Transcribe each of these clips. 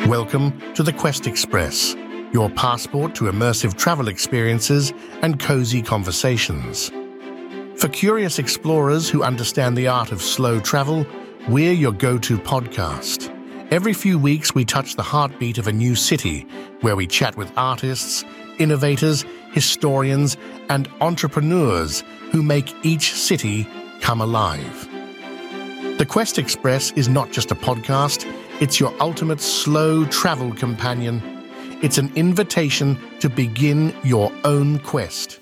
Welcome to the Quest Express, your passport to immersive travel experiences and cozy conversations. For curious explorers who understand the art of slow travel, we're your go-to podcast. Every few weeks, we touch the heartbeat of a new city, where we chat with artists, innovators, historians, and entrepreneurs who make each city come alive. The Quest Express is not just a podcast, it's your ultimate slow travel companion. It's an invitation to begin your own quest.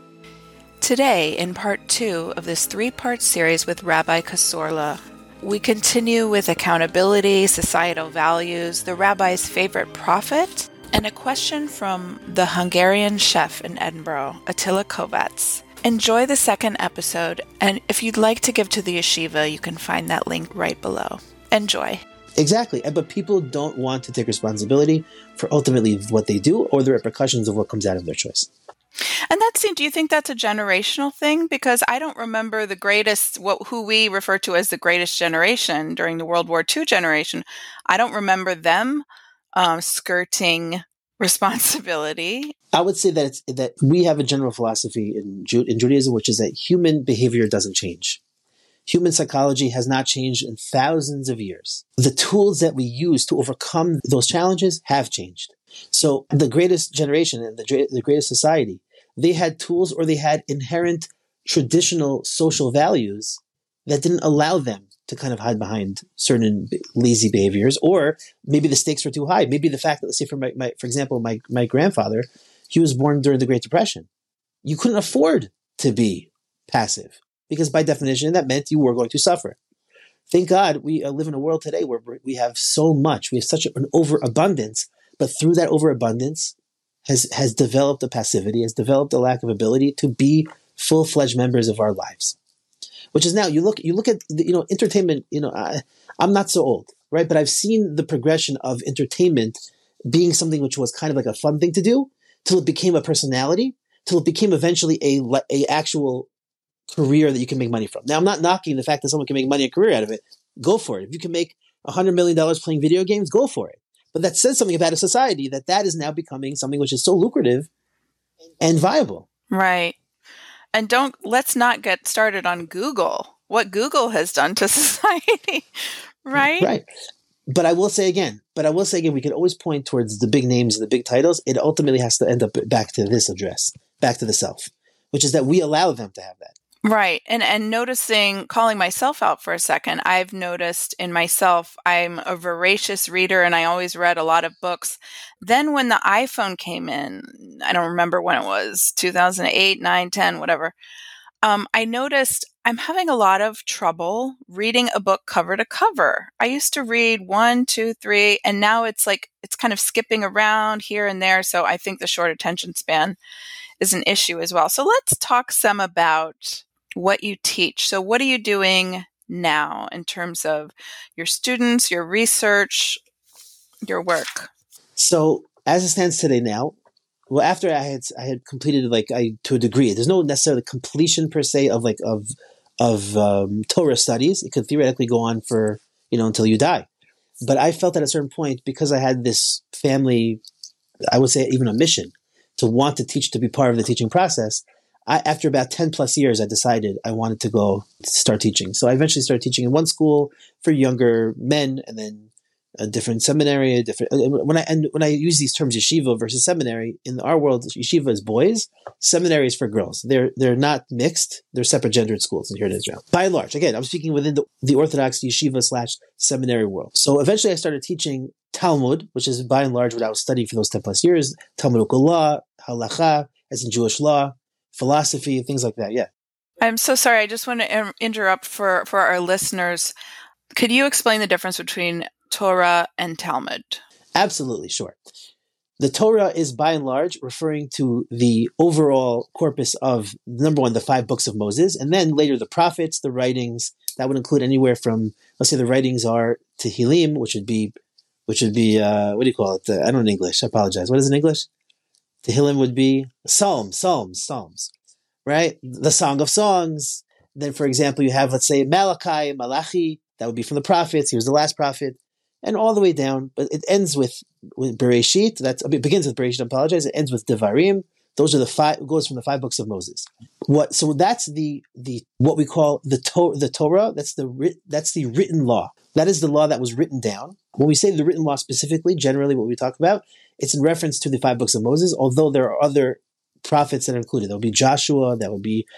Today, in part 2 of this 3-part series with Rabbi Kasorla, we continue with accountability, societal values, the rabbi's favorite prophet, and a question from the Hungarian chef in Edinburgh, Attila Kovacs. Enjoy the second episode, and if you'd like to give to the yeshiva, you can find that link right below. Enjoy. Exactly. But people don't want to take responsibility for ultimately what they do or the repercussions of what comes out of their choice. And do you think that's a generational thing? Because I don't remember the greatest, who we refer to as the greatest generation during the World War II generation. I don't remember them skirting responsibility. I would say that we have a general philosophy in Judaism, which is that human behavior doesn't change. Human psychology has not changed in thousands of years. The tools that we use to overcome those challenges have changed. So the greatest generation and the greatest society, they had tools or they had inherent traditional social values that didn't allow them to kind of hide behind certain lazy behaviors, or maybe the stakes were too high. Maybe the fact that, let's say for example, my grandfather, he was born during the Great Depression. You couldn't afford to be passive because by definition that meant you were going to suffer. Thank God we live in a world today where we have so much. We have such an overabundance, but through that overabundance has developed a passivity, has developed a lack of ability to be full-fledged members of our lives. Which is now, you look at entertainment. I'm not so old, right? But I've seen the progression of entertainment being something which was kind of like a fun thing to do, till it became a personality, till it became eventually a actual career that you can make money from. Now, I'm not knocking the fact that someone can make money and career out of it. Go for it. If you can make $100 million playing video games, go for it. But that says something about a society that is now becoming something which is so lucrative and viable. Right. And let's not get started on Google, what Google has done to society, right? Right. But I will say again, we can always point towards the big names and the big titles. It ultimately has to end up back to this address, back to the self, which is that we allow them to have that. Right. And calling myself out for a second, I've noticed in myself, I'm a voracious reader and I always read a lot of books. Then when the iPhone came in, I don't remember when it was, 2008, 9, 10, whatever. I noticed I'm having a lot of trouble reading a book cover to cover. I used to read 1, 2, 3, and now it's kind of skipping around here and there. So I think the short attention span is an issue as well. So let's talk some about what you teach. So what are you doing now in terms of your students, your research, your work? So as it stands today now, well, after I had completed to a degree, there's no necessarily completion per se of Torah studies. It could theoretically go on for, until you die. But I felt at a certain point, because I had this family, I would say even a mission to want to teach, to be part of the teaching process. After about 10 plus years, I decided I wanted to go start teaching. So I eventually started teaching in one school for younger men, and then a different seminary. When I use these terms, yeshiva versus seminary, in our world, yeshiva is boys, seminary is for girls. They're not mixed; they're separate gendered schools here in Israel. By and large, again, I'm speaking within the Orthodox yeshiva/seminary world. So eventually, I started teaching Talmud, which is by and large what I was studying for those 10 plus years: Talmudic law, halacha, as in Jewish law, philosophy, things like that. Yeah. I'm so sorry. I just want to interrupt for our listeners. Could you explain the difference between Torah and Talmud? Absolutely, sure. The Torah is by and large referring to the overall corpus of, number one, the 5 books of Moses, and then later the prophets, the writings. That would include anywhere from, let's say the writings are Tehillim, which would be what do you call it? I don't know in English. I apologize. What is it in English? Tehillim would be Psalms, right? The Song of Songs. Then, for example, you have, let's say, Malachi, Malachi. That would be from the prophets. He was the last prophet. and all the way down. But it ends with Bereshit. It begins with Bereshit. I apologize. It ends with Devarim. Those are the five. It goes from the 5 books of Moses. So that's the what we call the Torah. That's the written law. That is the law that was written down. When we say the written law specifically, generally what we talk about, it's in reference to the 5 books of Moses. Although there are other prophets that are included. There will be Joshua. There will be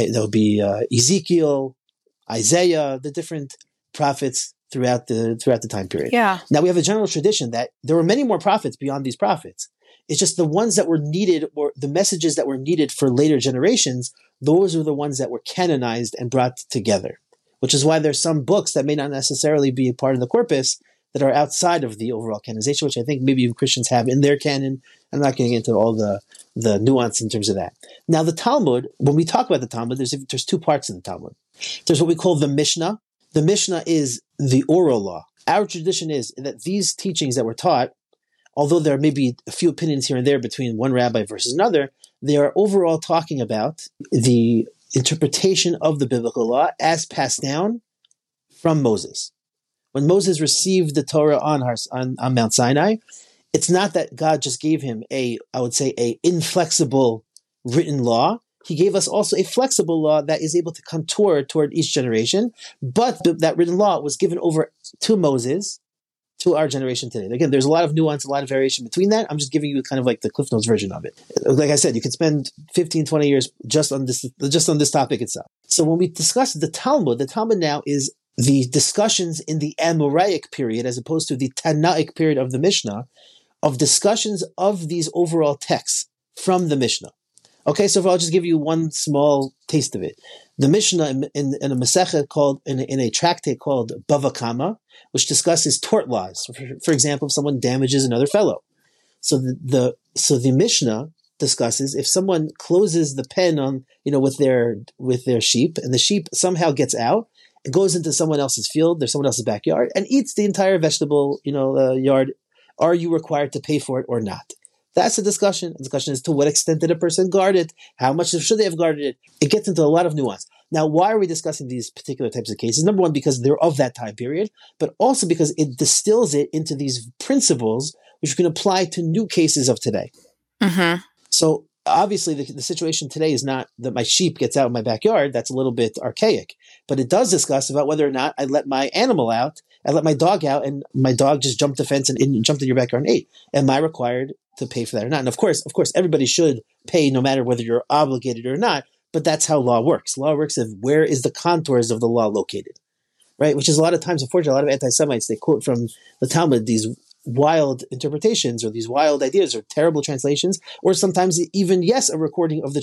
Ezekiel, Isaiah, the different prophets throughout the time period. Yeah. Now we have a general tradition that there were many more prophets beyond these prophets. It's just the ones that were needed, or the messages that were needed for later generations, those are the ones that were canonized and brought together, which is why there's some books that may not necessarily be a part of the corpus that are outside of the overall canonization, which I think maybe even Christians have in their canon. I'm not going to get into all the nuance in terms of that. Now, the Talmud, when we talk about the Talmud, there's 2 parts of the Talmud. There's what we call the Mishnah. The Mishnah is the oral law. Our tradition is that these teachings that were taught, although there may be a few opinions here and there between one rabbi versus another, they are overall talking about the interpretation of the biblical law as passed down from Moses. When Moses received the Torah on Mount Sinai, it's not that God just gave him a inflexible written law. He gave us also a flexible law that is able to contour toward each generation. But that written law was given over to Moses, to our generation today. Again, there's a lot of nuance, a lot of variation between that. I'm just giving you kind of like the Cliff Notes version of it. Like I said, you could spend 15, 20 years just on this topic itself. So when we discuss the Talmud now is the discussions in the Amoraic period, as opposed to the Tanaic period of the Mishnah, of discussions of these overall texts from the Mishnah. Okay, so I'll just give you one small taste of it. The Mishnah in a Masechet in a tractate called Bava Kama, which discusses tort laws. For example, if someone damages another fellow. So the Mishnah discusses if someone closes the pen on, with their sheep, and the sheep somehow gets out, it goes into someone else's field, there's someone else's backyard, and eats the entire vegetable, yard. Are you required to pay for it or not? That's a discussion. The discussion is to what extent did a person guard it? How much should they have guarded it? It gets into a lot of nuance. Now, why are we discussing these particular types of cases? Number one, because they're of that time period, but also because it distills it into these principles which you can apply to new cases of today. Mm-hmm. So obviously the situation today is not that my sheep gets out in my backyard. That's a little bit archaic, but it does discuss about whether or not I let my animal out, I let my dog out, and my dog just jumped the fence and jumped in your backyard and ate. Am I required to pay for that or not? And of course, everybody should pay no matter whether you're obligated or not, but that's how law works. Law works of where is the contours of the law located, right? Which is a lot of times, unfortunately, a lot of anti-Semites, they quote from the Talmud these wild interpretations or these wild ideas or terrible translations, or sometimes even, yes, a recording of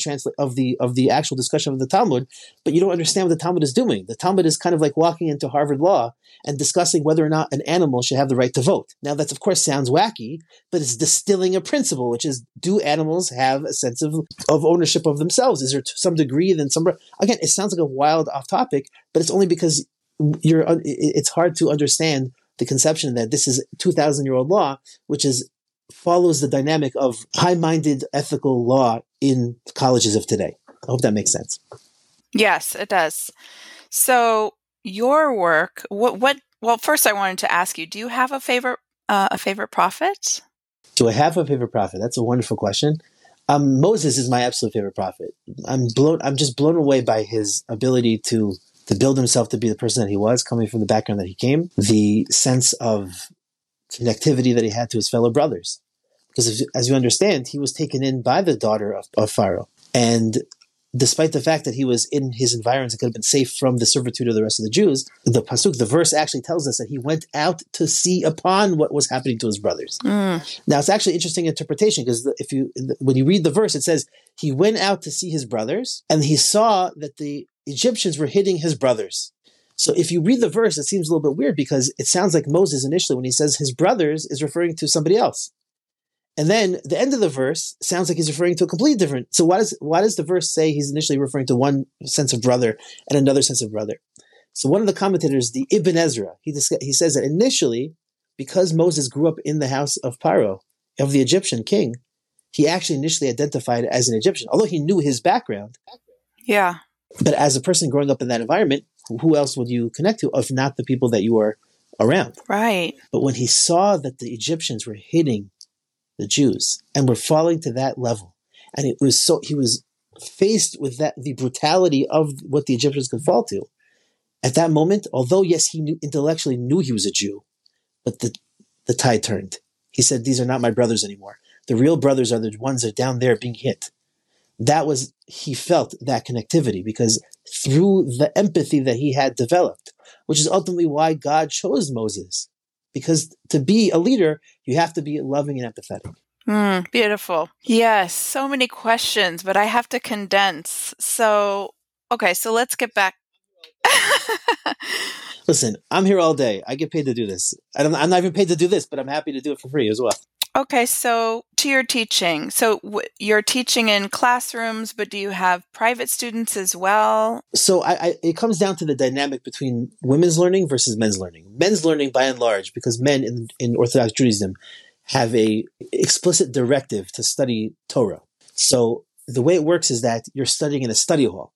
the actual discussion of the Talmud, but you don't understand what the Talmud is doing. The Talmud is kind of like walking into Harvard Law and discussing whether or not an animal should have the right to vote. Now, that of course sounds wacky, but it's distilling a principle, which is, do animals have a sense of ownership of themselves? Is there to some degree then some? Again, it sounds like a wild off topic, but it's only because it's hard to understand the conception that this is 2,000-year-old law, which follows the dynamic of high-minded ethical law in colleges of today. I hope that makes sense. Yes, it does. So your work, well, first I wanted to ask you, do you have a favorite prophet? Do I have a favorite prophet? That's a wonderful question. Moses is my absolute favorite prophet. I'm just blown away by his ability to build himself to be the person that he was, coming from the background that he came, the sense of connectivity that he had to his fellow brothers. Because as you understand, he was taken in by the daughter of Pharaoh. And despite the fact that he was in his environs and could have been safe from the servitude of the rest of the Jews, the verse actually tells us that he went out to see upon what was happening to his brothers. Now, it's actually an interesting interpretation, because when you read the verse, it says he went out to see his brothers, and he saw that the Egyptians were hitting his brothers. So if you read the verse, it seems a little bit weird, because it sounds like Moses initially, when he says his brothers, is referring to somebody else. And then the end of the verse sounds like he's referring to a completely different. So why does the verse say he's initially referring to one sense of brother and another sense of brother? So one of the commentators, the Ibn Ezra, he says that initially, because Moses grew up in the house of Pharaoh, of the Egyptian king, he actually initially identified as an Egyptian, although he knew his background. Yeah. But as a person growing up in that environment, who else would you connect to if not the people that you are around. Right. But when he saw that the Egyptians were hitting the Jews and were falling to that level, and he was faced with the brutality of what the Egyptians could fall to. At that moment, although yes, he intellectually knew he was a Jew, but the tide turned. He said, "These are not my brothers anymore. The real brothers are the ones that are down there being hit." He felt that connectivity because through the empathy that he had developed, which is ultimately why God chose Moses. Because to be a leader, you have to be loving and empathetic. Beautiful. Yes, so many questions, but I have to condense. So let's get back. Listen, I'm here all day. I get paid to do this. I'm not even paid to do this, but I'm happy to do it for free as well. Okay, so to your teaching. So you're teaching in classrooms, but do you have private students as well? So it comes down to the dynamic between women's learning versus men's learning. Men's learning, by and large, because men in Orthodox Judaism have a explicit directive to study Torah. So the way it works is that you're studying in a study hall.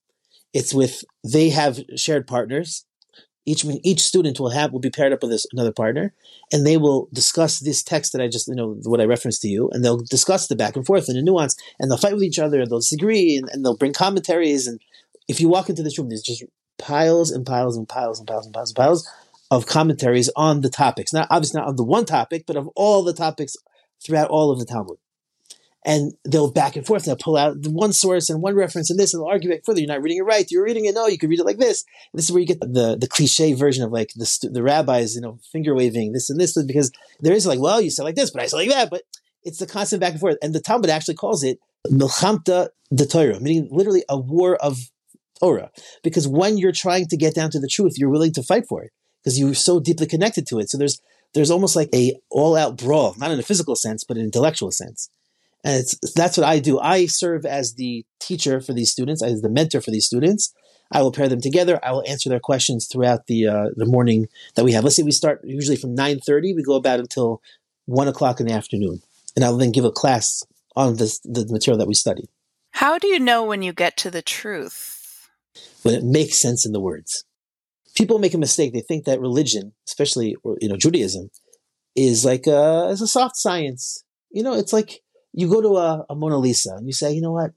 They have shared partners. Each student will be paired up with another partner, and they will discuss this text that I just, what I referenced to you, and they'll discuss the back and forth and the nuance, and they'll fight with each other, and they'll disagree, and they'll bring commentaries. And if you walk into this room, there's just piles and piles and piles and piles and piles and piles of commentaries on the topics. Obviously not on the one topic, but of all the topics throughout all of the Talmud. And they'll back and forth. They'll pull out one source and one reference and this, and they'll argue back further. You're not reading it right. You're reading it. No, you could read it like this. And this is where you get the cliche version of like the rabbis, finger waving this and this, because there is like, well, you said like this, but I said like that. But it's the constant back and forth. And the Talmud actually calls it Milchamta de Torah, meaning literally a war of Torah. Because when you're trying to get down to the truth, you're willing to fight for it because you're so deeply connected to it. So there's almost like a all-out brawl, not in a physical sense, but in an intellectual sense. And that's what I do. I serve as the teacher for these students, as the mentor for these students. I will pair them together. I will answer their questions throughout the morning that we have. Let's say we start usually from 9:30. We go about until 1 o'clock in the afternoon. And I will then give a class on the material that we study. How do you know when you get to the truth? When it makes sense in the words. People make a mistake. They think that religion, especially Judaism, is like it's a soft science. It's like you go to a Mona Lisa and you say, you know what?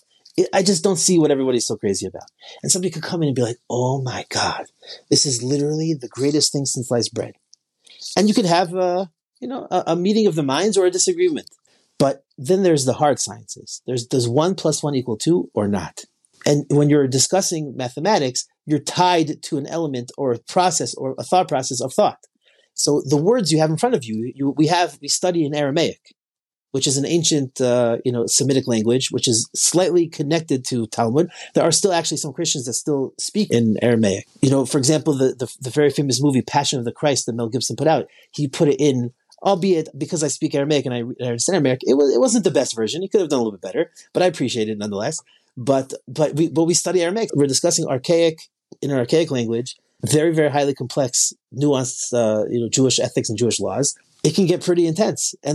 I just don't see what everybody's so crazy about. And somebody could come in and be like, oh my God, this is literally the greatest thing since sliced bread. And you could have a meeting of the minds or a disagreement. But then there's the hard sciences. Does 1 + 1 = 2 or not? And when you're discussing mathematics, you're tied to an element or a process or a thought process of thought. So the words you have in front of you, we study in Aramaic, which is an ancient, Semitic language, which is slightly connected to Talmud. There are still actually some Christians that still speak in Aramaic. For example, the very famous movie Passion of the Christ that Mel Gibson put out, he put it in, albeit because I speak Aramaic and I understand Aramaic, it wasn't the best version. He could have done a little bit better, but I appreciate it nonetheless. But we study Aramaic. We're discussing in an archaic language, very, very highly complex, nuanced, Jewish ethics and Jewish laws. It can get pretty intense. And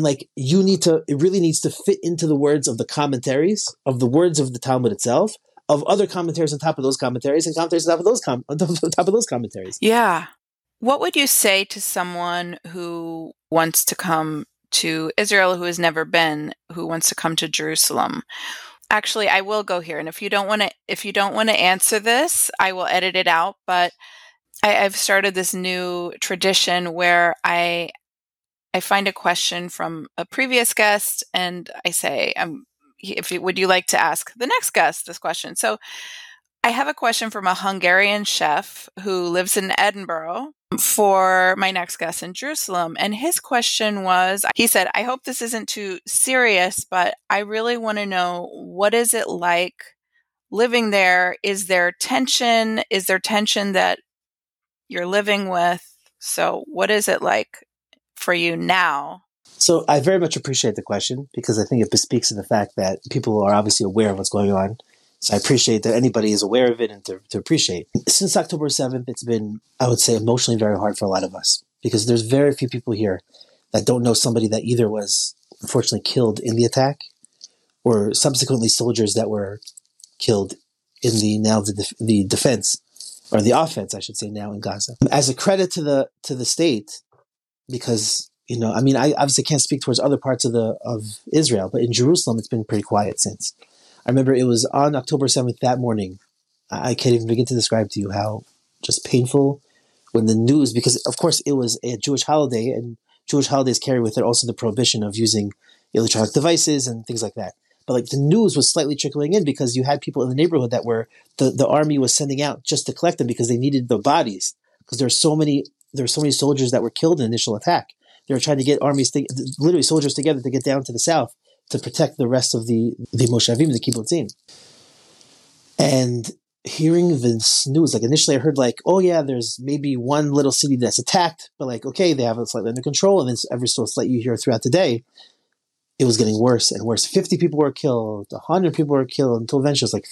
it really needs to fit into the words of the commentaries, of the words of the Talmud itself, of other commentaries on top of those commentaries, and commentaries on top of those commentaries. Yeah. What would you say to someone who wants to come to Israel, who has never been, who wants to come to Jerusalem? Actually, I will go here. And if you don't want to answer this, I will edit it out. But I've started this new tradition where I find a question from a previous guest and I say, would you like to ask the next guest this question? So I have a question from a Hungarian chef who lives in Edinburgh for my next guest in Jerusalem. And his question was, he said, I hope this isn't too serious, but I really want to know, what is it like living there? Is there tension? Is there tension that you're living with? So what is it like for you now? So I very much appreciate the question because I think it bespeaks to the fact that people are obviously aware of what's going on. So I appreciate that anybody is aware of it and to appreciate. Since October 7th, it's been, I would say, emotionally very hard for a lot of us because there's very few people here that don't know somebody that either was unfortunately killed in the attack or subsequently soldiers that were killed in the defense or the offense, I should say now in Gaza. As a credit to the state, because, I obviously can't speak towards other parts of Israel, but in Jerusalem, it's been pretty quiet since. I remember it was on October 7th that morning. I can't even begin to describe to you how just painful when the news, because of course it was a Jewish holiday, and Jewish holidays carry with it also the prohibition of using electronic devices and things like that. But like the news was slightly trickling in because you had people in the neighborhood that were the army was sending out just to collect them because they needed the bodies, because there were so many soldiers that were killed in the initial attack. They were trying to get literally soldiers together to get down to the south to protect the rest of the Moshavim, the kibbutzim. And hearing this news, like initially I heard like, oh yeah, there's maybe one little city that's attacked, but like, okay, they have it slightly under control. And then every so slightly you hear throughout the day, it was getting worse and worse. 50 people were killed, 100 people were killed, until eventually it was like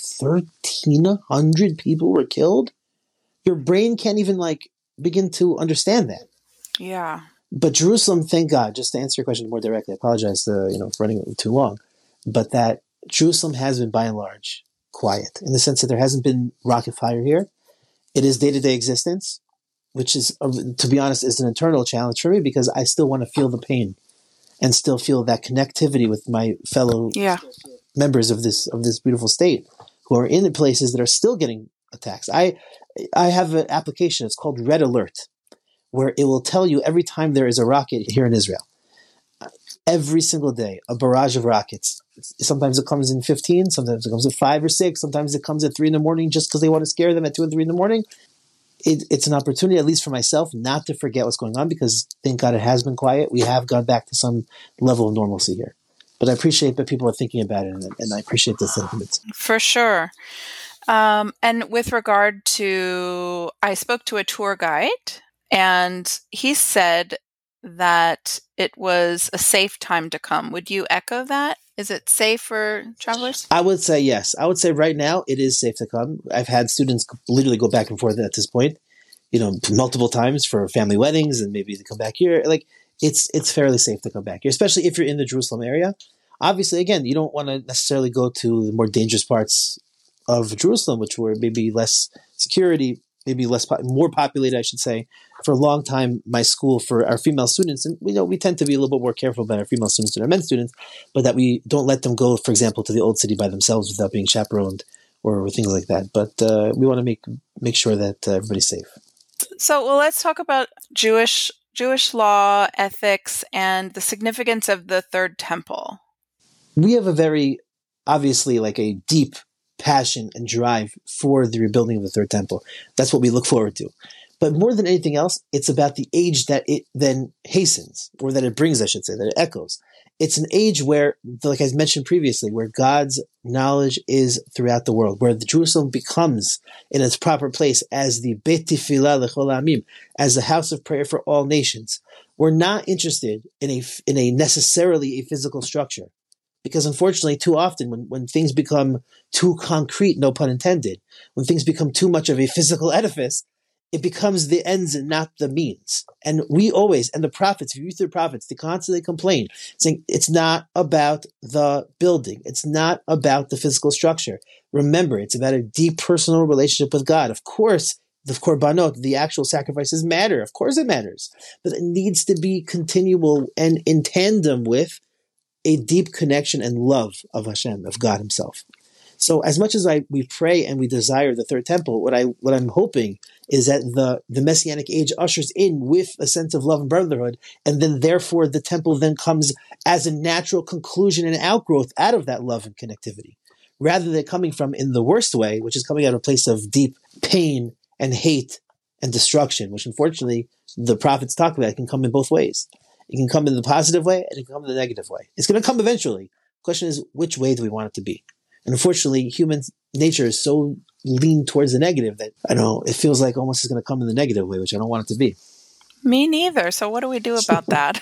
1,300 people were killed. Your brain can't even like begin to understand that. Yeah. But Jerusalem, thank God, just to answer your question more directly, I apologize for running too long, but that Jerusalem has been by and large quiet in the sense that there hasn't been rocket fire here. It is day-to-day existence, which is, to be honest, is an internal challenge for me because I still want to feel the pain and still feel that connectivity with my fellow members of this beautiful state who are in places that are still getting attacks. I have an application. It's called Red Alert, where it will tell you every time there is a rocket here in Israel. Every single day, a barrage of rockets. Sometimes it comes in 15, sometimes it comes at 5 or 6, sometimes it comes at 3 in the morning just because they want to scare them at 2 and 3 in the morning. It's an opportunity, at least for myself, not to forget what's going on because, thank God, it has been quiet. We have gone back to some level of normalcy here. But I appreciate that people are thinking about it, and I appreciate the sentiment. For sure. And with regard to, I spoke to a tour guide, and he said that it was a safe time to come. Would you echo that? Is it safe for travelers? I would say yes. I would say right now it is safe to come. I've had students literally go back and forth at this point, multiple times for family weddings and maybe to come back here. Like it's fairly safe to come back here, especially if you're in the Jerusalem area. Obviously, again, you don't want to necessarily go to the more dangerous parts of Jerusalem, which were maybe less security, maybe more populated, I should say. For a long time, my school, for our female students, and we tend to be a little bit more careful about our female students than our men students, but that we don't let them go, for example, to the old city by themselves without being chaperoned or things like that. But we want to make sure that everybody's safe. So, well, let's talk about Jewish law, ethics, and the significance of the Third Temple. We have a very, obviously, like a deep passion and drive for the rebuilding of the Third Temple. That's what we look forward to. But more than anything else, it's about the age that it then hastens, or that it brings, I should say, that it echoes. It's an age where, like I mentioned previously, where God's knowledge is throughout the world, where the Jerusalem becomes in its proper place as the Beit Tefillah L'chol Ha'amim, as the house of prayer for all nations. We're not interested in a necessarily a physical structure. Because unfortunately, too often, when things become too concrete, no pun intended, when things become too much of a physical edifice, it becomes the ends and not the means. And we always, and the prophets, if you read through the prophets, they constantly complain, saying it's not about the building. It's not about the physical structure. Remember, it's about a deep personal relationship with God. Of course, the korbanot, the actual sacrifices matter. Of course it matters. But it needs to be continual and in tandem with a deep connection and love of Hashem, of God himself. So as much as we pray and we desire the Third Temple, what I'm hoping is that the Messianic age ushers in with a sense of love and brotherhood, and then therefore the temple then comes as a natural conclusion and outgrowth out of that love and connectivity, rather than coming from in the worst way, which is coming out of a place of deep pain and hate and destruction, which unfortunately the prophets talk about. It can come in both ways. It can come in the positive way and it can come in the negative way. It's going to come eventually. The question is, which way do we want it to be? And unfortunately, human nature is so lean towards the negative that, it feels like almost it's going to come in the negative way, which I don't want it to be. Me neither. So what do we do about that?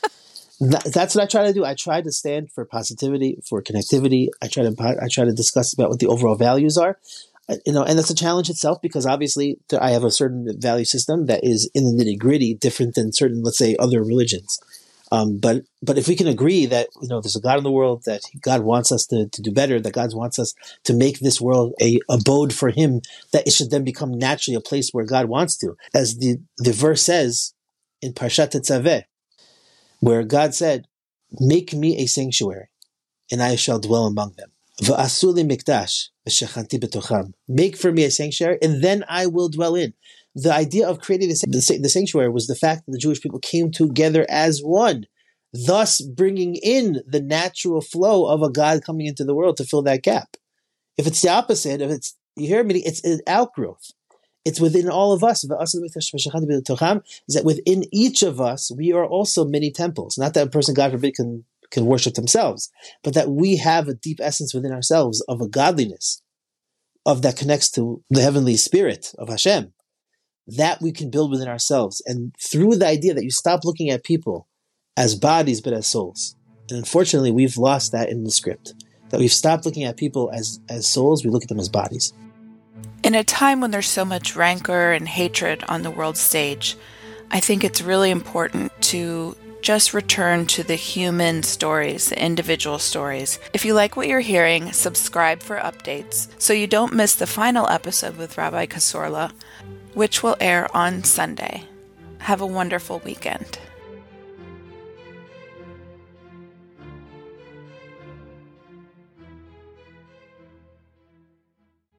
That's what I try to do. I try to stand for positivity, for connectivity. I try to discuss about what the overall values are. And that's a challenge itself because obviously I have a certain value system that is in the nitty gritty different than certain, let's say, other religions. But if we can agree that there's a God in the world, that God wants us to do better, that God wants us to make this world a abode for Him, that it should then become naturally a place where God wants to, as the verse says in Parshat Tetzaveh, where God said, "Make me a sanctuary, and I shall dwell among them. V'asu li mikdash v'shechanti betocham." Make for me a sanctuary, and then I will dwell in. The idea of creating the sanctuary was the fact that the Jewish people came together as one, thus bringing in the natural flow of a God coming into the world to fill that gap. If it's the opposite, it's an outgrowth. It's within all of us. Is that within each of us, we are also many temples. Not that a person, God forbid, can worship themselves, but that we have a deep essence within ourselves of a godliness, that connects to the heavenly spirit of Hashem, that we can build within ourselves. And through the idea that you stop looking at people as bodies, but as souls. And unfortunately, we've lost that in the script, that we've stopped looking at people as souls, we look at them as bodies. In a time when there's so much rancor and hatred on the world stage, I think it's really important to just return to the human stories, the individual stories. If you like what you're hearing, subscribe for updates so you don't miss the final episode with Rabbi Kasorla, which will air on Sunday. Have a wonderful weekend.